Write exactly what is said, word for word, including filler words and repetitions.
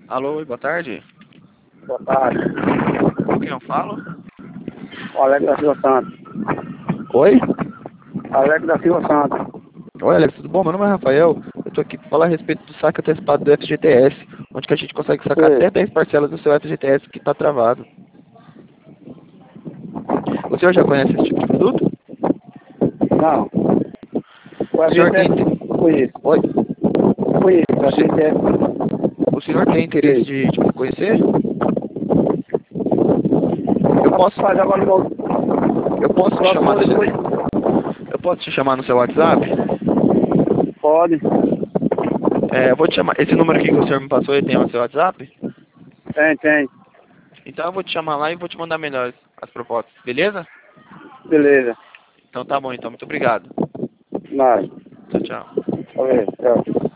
Alô, oi, boa tarde. Boa tarde. Com quem eu falo? O Alex da Silva Santos. Oi? Alex da Silva Santos. Oi, Alex, tudo bom? Meu nome é Rafael. Eu tô aqui para falar a respeito do saque antecipado do F G T S, onde que a gente consegue sacar Sim. até dez parcelas do seu F G T S que está travado. O senhor já conhece esse tipo de produto? Não. O O senhor tem... F G T S conheço. Oi? Conheço. O O, se... F G T S. o senhor tem interesse Sim. de, de conhecer? Eu posso... Rapaz, agora no Eu posso te chamar próximo no seu... depois. Eu posso te chamar no seu WhatsApp? Pode. É, eu vou te chamar... Esse número aqui que o senhor me passou, ele tem o seu WhatsApp? Tem, tem. Então eu vou te chamar lá e vou te mandar melhor as propostas, beleza? Beleza. Então tá bom, então. Muito obrigado. Nada. Tchau, tchau. Tá bem. Tchau.